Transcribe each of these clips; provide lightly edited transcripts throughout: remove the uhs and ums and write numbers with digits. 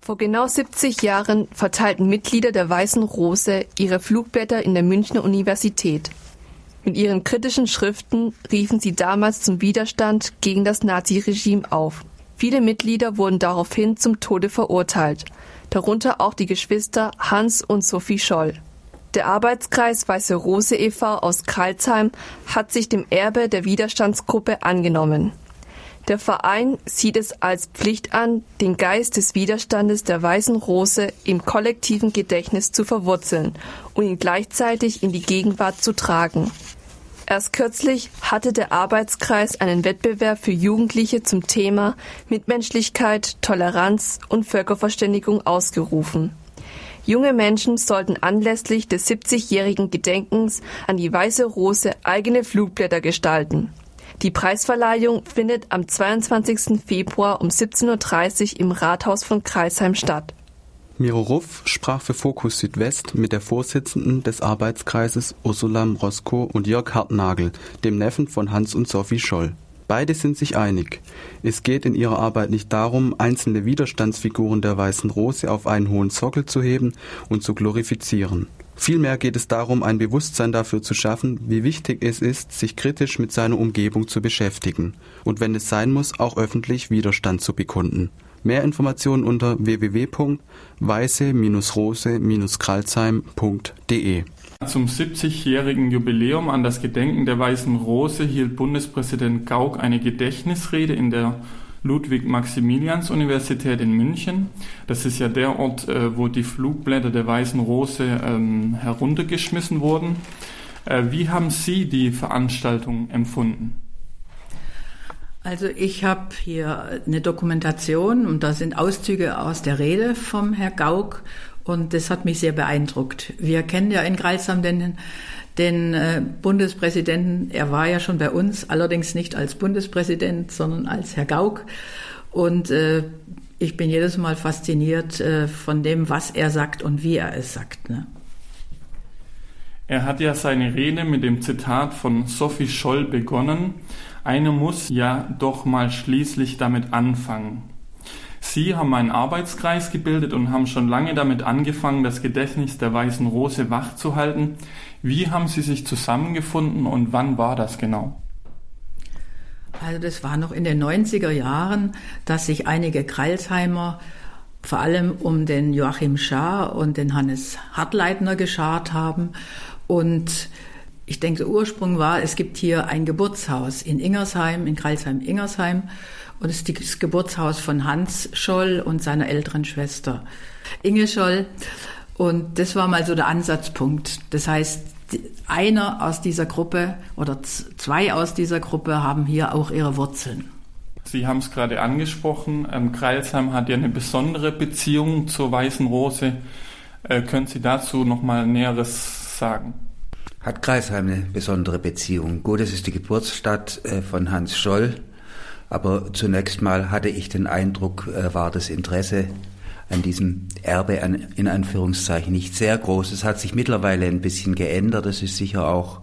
Vor genau 70 Jahren verteilten Mitglieder der Weißen Rose ihre Flugblätter in der Münchner Universität. Mit ihren kritischen Schriften riefen sie damals zum Widerstand gegen das Naziregime auf. Viele Mitglieder wurden daraufhin zum Tode verurteilt, darunter auch die Geschwister Hans und Sophie Scholl. Der Arbeitskreis Weiße Rose e.V. aus Crailsheim hat sich dem Erbe der Widerstandsgruppe angenommen. Der Verein sieht es als Pflicht an, den Geist des Widerstandes der Weißen Rose im kollektiven Gedächtnis zu verwurzeln und ihn gleichzeitig in die Gegenwart zu tragen. Erst kürzlich hatte der Arbeitskreis einen Wettbewerb für Jugendliche zum Thema Mitmenschlichkeit, Toleranz und Völkerverständigung ausgerufen. Junge Menschen sollten anlässlich des 70-jährigen Gedenkens an die Weiße Rose eigene Flugblätter gestalten. Die Preisverleihung findet am 22. Februar um 17:30 Uhr im Rathaus von Crailsheim statt. Miro Ruff sprach für Fokus Südwest mit der Vorsitzenden des Arbeitskreises Ursula Mrosko und Jörg Hartnagel, dem Neffen von Hans und Sophie Scholl. Beide sind sich einig. Es geht in ihrer Arbeit nicht darum, einzelne Widerstandsfiguren der Weißen Rose auf einen hohen Sockel zu heben und zu glorifizieren. Vielmehr geht es darum, ein Bewusstsein dafür zu schaffen, wie wichtig es ist, sich kritisch mit seiner Umgebung zu beschäftigen und wenn es sein muss, auch öffentlich Widerstand zu bekunden. Mehr Informationen unter www.weiße-rose-crailsheim.de. Zum 70-jährigen Jubiläum an das Gedenken der Weißen Rose hielt Bundespräsident Gauck eine Gedächtnisrede in der Ludwig-Maximilians-Universität in München. Das ist ja der Ort, wo die Flugblätter der Weißen Rose heruntergeschmissen wurden. Wie haben Sie die Veranstaltung empfunden? Also ich habe hier eine Dokumentation und da sind Auszüge aus der Rede vom Herrn Gauck und das hat mich sehr beeindruckt. Wir kennen ja in Crailsheim den Bundespräsidenten, er war ja schon bei uns, allerdings nicht als Bundespräsident, sondern als Herr Gauck und ich bin jedes Mal fasziniert von dem, was er sagt und wie er es sagt, ne? Er hat ja seine Rede mit dem Zitat von Sophie Scholl begonnen. Einer muss ja doch mal schließlich damit anfangen. Sie haben einen Arbeitskreis gebildet und haben schon lange damit angefangen, das Gedächtnis der Weißen Rose wachzuhalten. Wie haben Sie sich zusammengefunden und wann war das genau? Also das war noch in den 90er Jahren, dass sich einige Crailsheimer vor allem um den Joachim Schaar und den Hannes Hartleitner geschart haben. Und ich denke, der Ursprung war, es gibt hier ein Geburtshaus in Ingersheim, in Crailsheim-Ingersheim. Und es ist das Geburtshaus von Hans Scholl und seiner älteren Schwester Inge Scholl. Und das war mal so der Ansatzpunkt. Das heißt, einer aus dieser Gruppe oder zwei aus dieser Gruppe haben hier auch ihre Wurzeln. Sie haben es gerade angesprochen, Crailsheim hat ja eine besondere Beziehung zur Weißen Rose. Können Sie dazu noch mal Näheres sagen? Hat Crailsheim eine besondere Beziehung. Gut, es ist die Geburtsstadt von Hans Scholl, aber zunächst mal hatte ich den Eindruck, war das Interesse an diesem Erbe in Anführungszeichen nicht sehr groß. Es hat sich mittlerweile ein bisschen geändert. Das ist sicher auch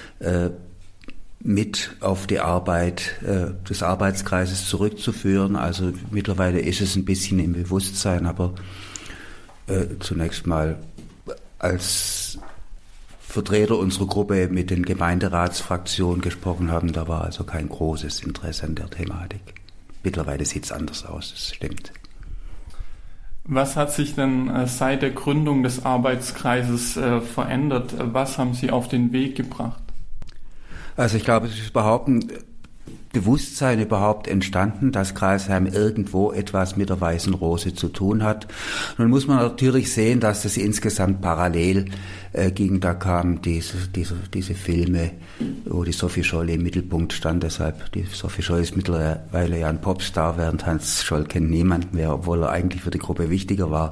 mit auf die Arbeit des Arbeitskreises zurückzuführen. Also mittlerweile ist es ein bisschen im Bewusstsein, aber zunächst mal als Vertreter unserer Gruppe mit den Gemeinderatsfraktionen gesprochen haben, da war also kein großes Interesse an der Thematik. Mittlerweile sieht es anders aus, das stimmt. Was hat sich denn seit der Gründung des Arbeitskreises verändert? Was haben Sie auf den Weg gebracht? Also ich glaube, es ist überhaupt ein Bewusstsein entstanden, dass Crailsheim irgendwo etwas mit der Weißen Rose zu tun hat. Nun muss man natürlich sehen, dass das insgesamt parallel ging. Da kamen diese Filme, wo die Sophie Scholl im Mittelpunkt stand. Deshalb, die Sophie Scholl ist mittlerweile ja ein Popstar, während Hans Scholl kennt niemand mehr, obwohl er eigentlich für die Gruppe wichtiger war.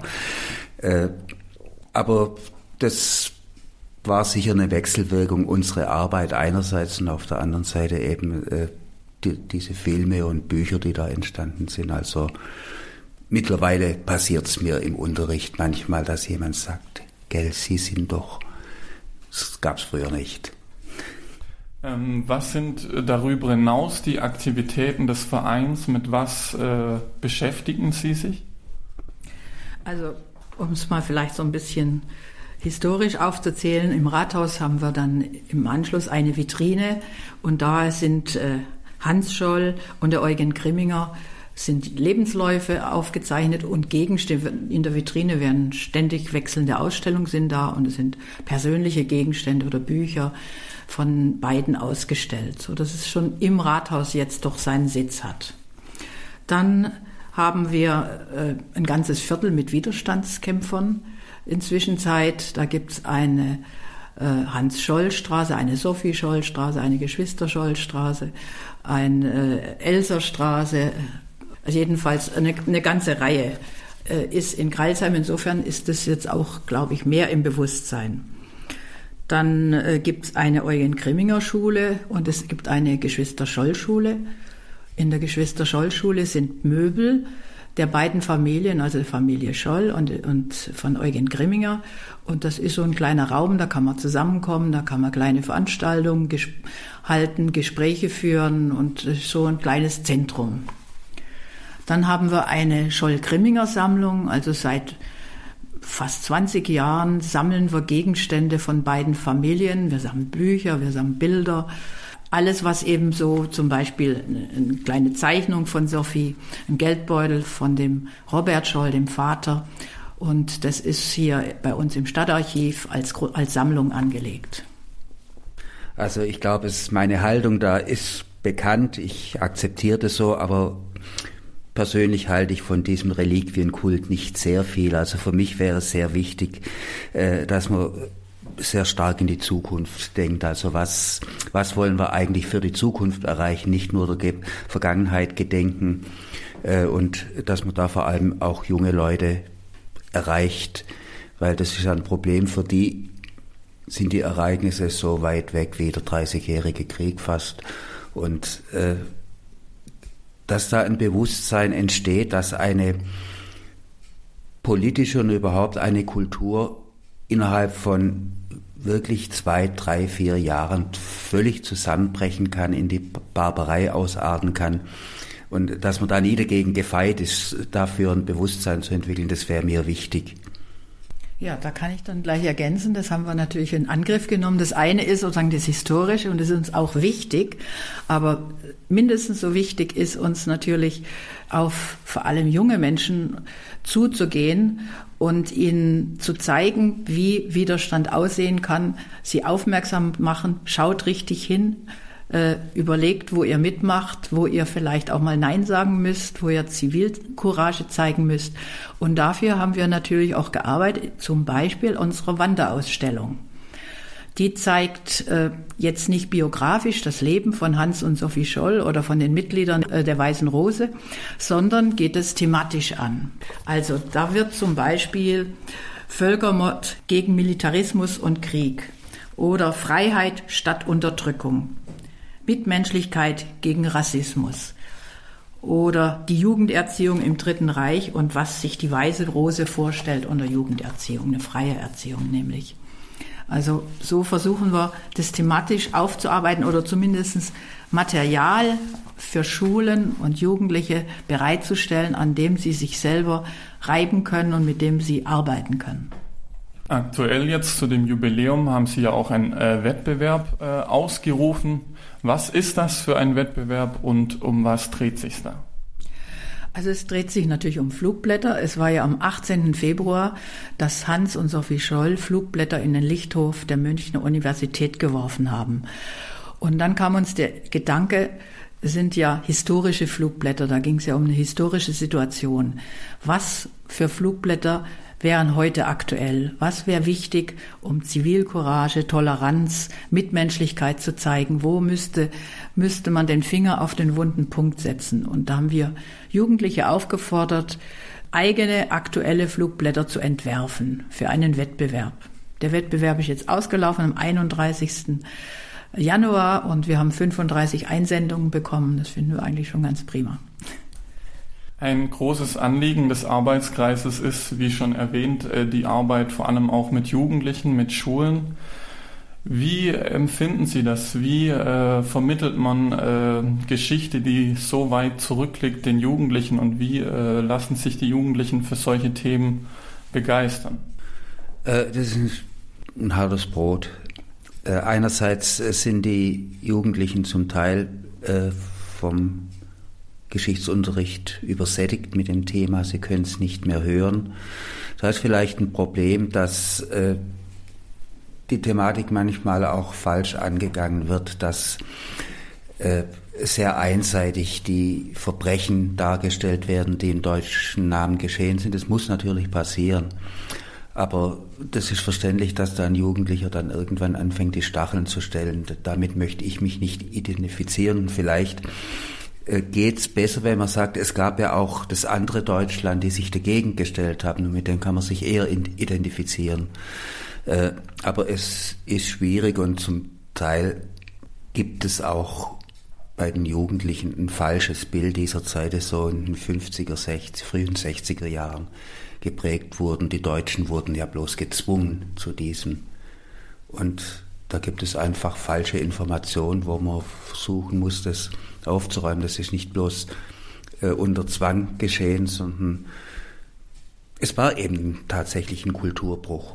Aber das war sicher eine Wechselwirkung, unsere Arbeit einerseits und auf der anderen Seite eben diese Filme und Bücher, die da entstanden sind. Also mittlerweile passiert es mir im Unterricht manchmal, dass jemand sagt, gell, Sie sind doch, das gab es früher nicht. Was sind darüber hinaus die Aktivitäten des Vereins? Mit was beschäftigen Sie sich? Also, um es mal vielleicht so ein bisschen historisch aufzuzählen, im Rathaus haben wir dann im Anschluss eine Vitrine und da sind Hans Scholl und der Eugen Grimminger sind Lebensläufe aufgezeichnet und Gegenstände. In der Vitrine werden ständig wechselnde Ausstellungen sind da und es sind persönliche Gegenstände oder Bücher von beiden ausgestellt, so dass es schon im Rathaus jetzt doch seinen Sitz hat. Dann haben wir ein ganzes Viertel mit Widerstandskämpfern. Inzwischen da gibt's eine Hans-Scholl-Straße, eine Sophie-Scholl-Straße, eine Geschwister-Scholl-Straße, eine Elser-Straße. Also jedenfalls eine ganze Reihe ist in Crailsheim. Insofern ist es jetzt auch, glaube ich, mehr im Bewusstsein. Dann gibt's eine Eugen-Grimminger-Schule und es gibt eine Geschwister-Scholl-Schule. In der Geschwister-Scholl-Schule sind Möbel der beiden Familien, also der Familie Scholl und von Eugen Grimminger. Und das ist so ein kleiner Raum, da kann man zusammenkommen, da kann man kleine Veranstaltungen halten, Gespräche führen und so ein kleines Zentrum. Dann haben wir eine Scholl-Grimminger-Sammlung, also seit fast 20 Jahren sammeln wir Gegenstände von beiden Familien. Wir sammeln Bücher, wir sammeln Bilder. Alles, was eben so, zum Beispiel eine kleine Zeichnung von Sophie, ein Geldbeutel von dem Robert Scholl, dem Vater. Und das ist hier bei uns im Stadtarchiv als Sammlung angelegt. Also ich glaube, meine Haltung da ist bekannt. Ich akzeptiere das so, aber persönlich halte ich von diesem Reliquienkult nicht sehr viel. Also für mich wäre es sehr wichtig, dass man sehr stark in die Zukunft denkt. Also was wollen wir eigentlich für die Zukunft erreichen, nicht nur der Vergangenheit gedenken und dass man da vor allem auch junge Leute erreicht, weil das ist ein Problem, für die sind die Ereignisse so weit weg wie der 30-jährige Krieg fast und dass da ein Bewusstsein entsteht, dass eine politische und überhaupt eine Kultur innerhalb von wirklich 2, 3, 4 Jahren völlig zusammenbrechen kann, in die Barbarei ausarten kann. Und dass man da nie dagegen gefeit ist, dafür ein Bewusstsein zu entwickeln, das wäre mir wichtig. Ja, da kann ich dann gleich ergänzen, das haben wir natürlich in Angriff genommen. Das eine ist sozusagen das Historische und das ist uns auch wichtig, aber mindestens so wichtig ist uns natürlich auf vor allem junge Menschen zuzugehen und ihnen zu zeigen, wie Widerstand aussehen kann, sie aufmerksam machen, schaut richtig hin, überlegt, wo ihr mitmacht, wo ihr vielleicht auch mal Nein sagen müsst, wo ihr Zivilcourage zeigen müsst. Und dafür haben wir natürlich auch gearbeitet, zum Beispiel unsere Wanderausstellung. Die zeigt jetzt nicht biografisch das Leben von Hans und Sophie Scholl oder von den Mitgliedern der Weißen Rose, sondern geht es thematisch an. Also da wird zum Beispiel Völkermord gegen Militarismus und Krieg oder Freiheit statt Unterdrückung, Mitmenschlichkeit gegen Rassismus oder die Jugenderziehung im Dritten Reich und was sich die Weiße Rose vorstellt unter Jugenderziehung, eine freie Erziehung nämlich. Also so versuchen wir, das thematisch aufzuarbeiten oder zumindest Material für Schulen und Jugendliche bereitzustellen, an dem sie sich selber reiben können und mit dem sie arbeiten können. Aktuell jetzt zu dem Jubiläum haben Sie ja auch einen Wettbewerb ausgerufen. Was ist das für ein Wettbewerb und um was dreht sich da? Also es dreht sich natürlich um Flugblätter. Es war ja am 18. Februar, dass Hans und Sophie Scholl Flugblätter in den Lichthof der Münchner Universität geworfen haben. Und dann kam uns der Gedanke, es sind ja historische Flugblätter, da ging es ja um eine historische Situation. Was für Flugblätter wären heute aktuell? Was wäre wichtig, um Zivilcourage, Toleranz, Mitmenschlichkeit zu zeigen? Wo müsste man den Finger auf den wunden Punkt setzen? Und da haben wir Jugendliche aufgefordert, eigene aktuelle Flugblätter zu entwerfen für einen Wettbewerb. Der Wettbewerb ist jetzt ausgelaufen am 31. Januar und wir haben 35 Einsendungen bekommen. Das finden wir eigentlich schon ganz prima. Ein großes Anliegen des Arbeitskreises ist, wie schon erwähnt, die Arbeit vor allem auch mit Jugendlichen, mit Schulen. Wie empfinden Sie das? Wie vermittelt man Geschichte, die so weit zurückliegt, den Jugendlichen, und wie lassen sich die Jugendlichen für solche Themen begeistern? Das ist ein hartes Brot. Einerseits sind die Jugendlichen zum Teil vom Geschichtsunterricht übersättigt mit dem Thema, sie können es nicht mehr hören. Da ist vielleicht ein Problem, dass die Thematik manchmal auch falsch angegangen wird, dass sehr einseitig die Verbrechen dargestellt werden, die in deutschen Namen geschehen sind. Das muss natürlich passieren. Aber das ist verständlich, dass da ein Jugendlicher dann irgendwann anfängt, die Stacheln zu stellen. Damit möchte ich mich nicht identifizieren. Vielleicht geht's besser, wenn man sagt, es gab ja auch das andere Deutschland, die sich dagegen gestellt haben, und mit denen kann man sich eher identifizieren. Aber es ist schwierig, und zum Teil gibt es auch bei den Jugendlichen ein falsches Bild dieser Zeit, das so in den 50er, 60, frühen 60er Jahren geprägt wurden. Die Deutschen wurden ja bloß gezwungen zu diesem. Und da gibt es einfach falsche Informationen, wo man versuchen muss, das aufzuräumen. Das ist nicht bloß unter Zwang geschehen, sondern es war eben tatsächlich ein Kulturbruch.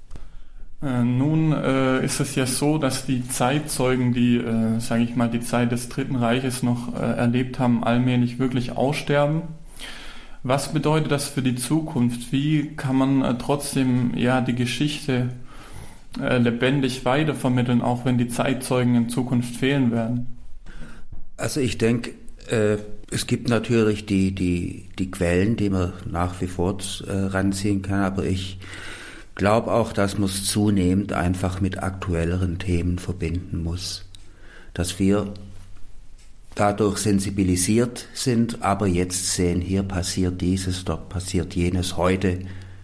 Nun ist es ja so, dass die Zeitzeugen, die, sage ich mal, die Zeit des Dritten Reiches noch erlebt haben, allmählich wirklich aussterben. Was bedeutet das für die Zukunft? Wie kann man trotzdem die Geschichte lebendig weitervermitteln, auch wenn die Zeitzeugen in Zukunft fehlen werden? Also ich denke, es gibt natürlich die Quellen, die man nach wie vor ranziehen kann, aber ich glaube auch, dass man es zunehmend einfach mit aktuelleren Themen verbinden muss. Dass wir dadurch sensibilisiert sind, aber jetzt sehen, hier passiert dieses, dort passiert jenes heute,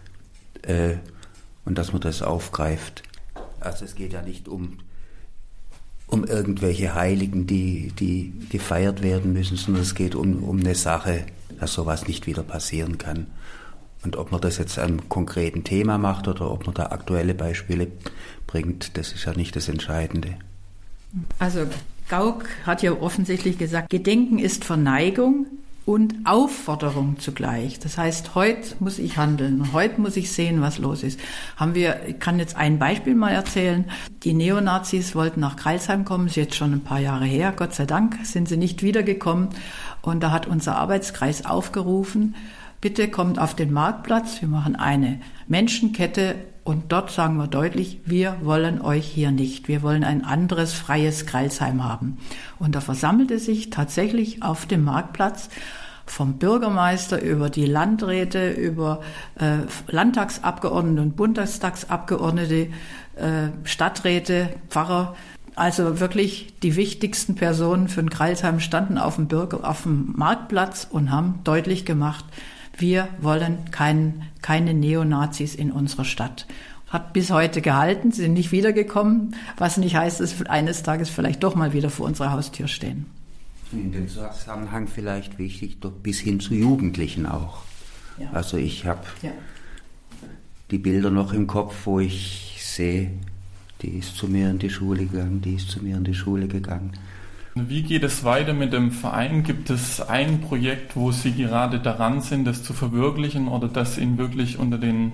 und dass man das aufgreift. Also es geht ja nicht um irgendwelche Heiligen, die gefeiert werden müssen, sondern es geht um eine Sache, dass sowas nicht wieder passieren kann. Und ob man das jetzt an einem konkreten Thema macht oder ob man da aktuelle Beispiele bringt, das ist ja nicht das Entscheidende. Also Gauck hat ja offensichtlich gesagt, Gedenken ist Verneigung und Aufforderung zugleich. Das heißt, heute muss ich handeln, heute muss ich sehen, was los ist. Ich kann jetzt ein Beispiel mal erzählen. Die Neonazis wollten nach Crailsheim kommen, ist jetzt schon ein paar Jahre her, Gott sei Dank sind sie nicht wiedergekommen. Und da hat unser Arbeitskreis aufgerufen, bitte kommt auf den Marktplatz, wir machen eine Menschenkette und dort sagen wir deutlich, wir wollen euch hier nicht. Wir wollen ein anderes, freies Crailsheim haben. Und da versammelte sich tatsächlich auf dem Marktplatz vom Bürgermeister über die Landräte, über Landtagsabgeordnete und Bundestagsabgeordnete, Stadträte, Pfarrer. Also wirklich die wichtigsten Personen für den Crailsheim standen auf dem Marktplatz und haben deutlich gemacht, wir wollen keine Neonazis in unserer Stadt. Hat bis heute gehalten, sie sind nicht wiedergekommen, was nicht heißt, dass sie eines Tages vielleicht doch mal wieder vor unserer Haustür stehen. In dem Zusammenhang vielleicht wichtig, bis hin zu Jugendlichen auch. Ja. Also ich habe die Bilder noch im Kopf, wo ich sehe, die ist zu mir in die Schule gegangen, Wie geht es weiter mit dem Verein? Gibt es ein Projekt, wo Sie gerade daran sind, das zu verwirklichen oder das Ihnen wirklich unter den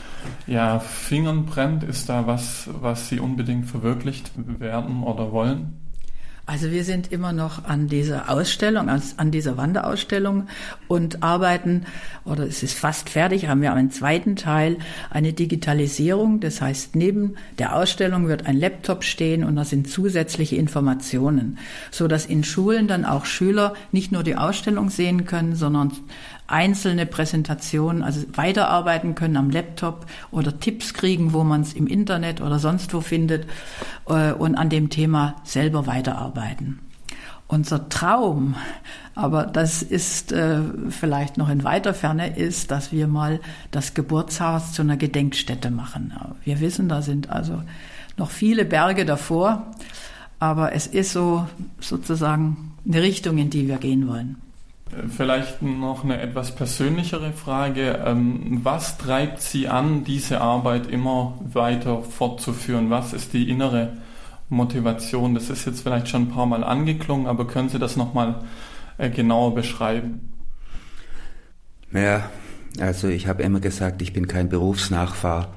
Fingern brennt? Ist da was Sie unbedingt verwirklicht werden oder wollen? Also wir sind immer noch an dieser Ausstellung, an dieser Wanderausstellung und arbeiten, oder es ist fast fertig, haben wir einen zweiten Teil, eine Digitalisierung. Das heißt, neben der Ausstellung wird ein Laptop stehen und da sind zusätzliche Informationen, so dass in Schulen dann auch Schüler nicht nur die Ausstellung sehen können, sondern einzelne Präsentationen, also weiterarbeiten können am Laptop oder Tipps kriegen, wo man es im Internet oder sonst wo findet und an dem Thema selber weiterarbeiten. Unser Traum, aber das ist vielleicht noch in weiter Ferne, ist, dass wir mal das Geburtshaus zu einer Gedenkstätte machen. Wir wissen, da sind also noch viele Berge davor, aber es ist so sozusagen eine Richtung, in die wir gehen wollen. Vielleicht noch eine etwas persönlichere Frage. Was treibt Sie an, diese Arbeit immer weiter fortzuführen? Was ist die innere Motivation? Das ist jetzt vielleicht schon ein paar Mal angeklungen, aber können Sie das nochmal genauer beschreiben? Ja, also ich habe immer gesagt, ich bin kein Berufsnachfahr.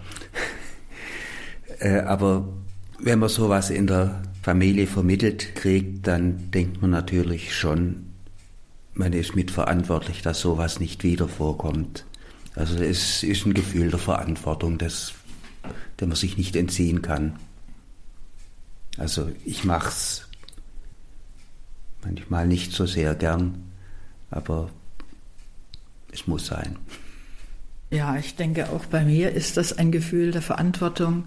Aber wenn man sowas in der Familie vermittelt kriegt, dann denkt man natürlich schon, man ist mitverantwortlich, dass sowas nicht wieder vorkommt. Also es ist ein Gefühl der Verantwortung, dem man sich nicht entziehen kann. Also ich mache es manchmal nicht so sehr gern, aber es muss sein. Ja, ich denke, auch bei mir ist das ein Gefühl der Verantwortung.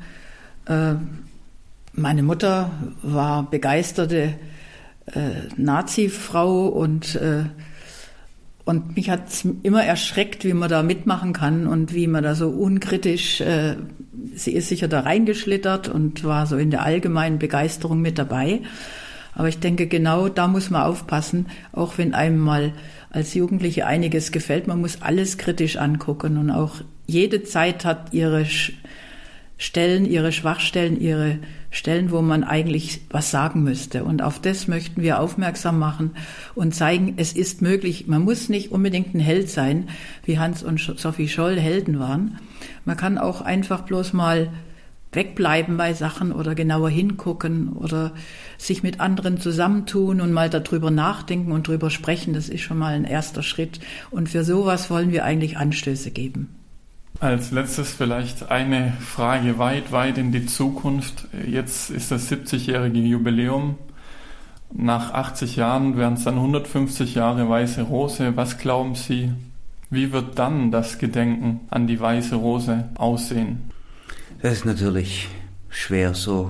Meine Mutter war begeisterte Nazi-Frau und mich hat es immer erschreckt, wie man da mitmachen kann und wie man da so unkritisch, sie ist sicher da reingeschlittert und war so in der allgemeinen Begeisterung mit dabei. Aber ich denke, genau da muss man aufpassen, auch wenn einem mal als Jugendliche einiges gefällt, man muss alles kritisch angucken und auch jede Zeit hat ihre Stellen, ihre Schwachstellen, ihre Stellen, wo man eigentlich was sagen müsste. Und auf das möchten wir aufmerksam machen und zeigen, es ist möglich. Man muss nicht unbedingt ein Held sein, wie Hans und Sophie Scholl Helden waren. Man kann auch einfach bloß mal wegbleiben bei Sachen oder genauer hingucken oder sich mit anderen zusammentun und mal darüber nachdenken und drüber sprechen. Das ist schon mal ein erster Schritt. Und für sowas wollen wir eigentlich Anstöße geben. Als letztes vielleicht eine Frage weit in die Zukunft. Jetzt ist das 70-jährige Jubiläum. Nach 80 Jahren wären es dann 150 Jahre Weiße Rose. Was glauben Sie, wie wird dann das Gedenken an die Weiße Rose aussehen? Das ist natürlich schwer, so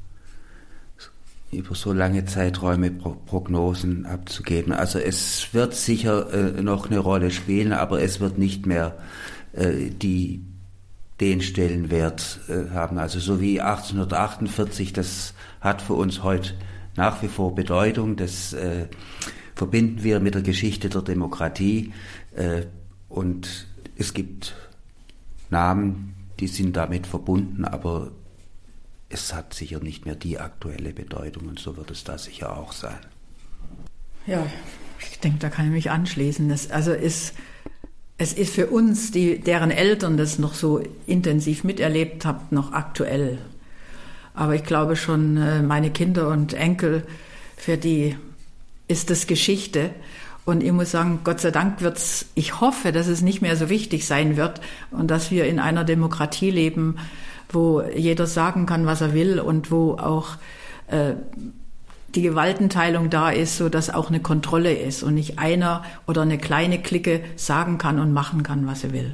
über so lange Zeiträume Prognosen abzugeben. Also es wird sicher noch eine Rolle spielen, aber es wird nicht mehr den Stellenwert haben. Also so wie 1848, das hat für uns heute nach wie vor Bedeutung. Das verbinden wir mit der Geschichte der Demokratie. Und es gibt Namen, die sind damit verbunden, aber es hat sicher nicht mehr die aktuelle Bedeutung und so wird es da sicher auch sein. Ja, ich denke, da kann ich mich anschließen. Es ist für uns, deren Eltern das noch so intensiv miterlebt haben, noch aktuell. Aber ich glaube schon, meine Kinder und Enkel, für die ist das Geschichte. Und ich muss sagen, Gott sei Dank ich hoffe, dass es nicht mehr so wichtig sein wird und dass wir in einer Demokratie leben, wo jeder sagen kann, was er will und wo auch die Gewaltenteilung da ist, so dass auch eine Kontrolle ist und nicht einer oder eine kleine Clique sagen kann und machen kann, was er will.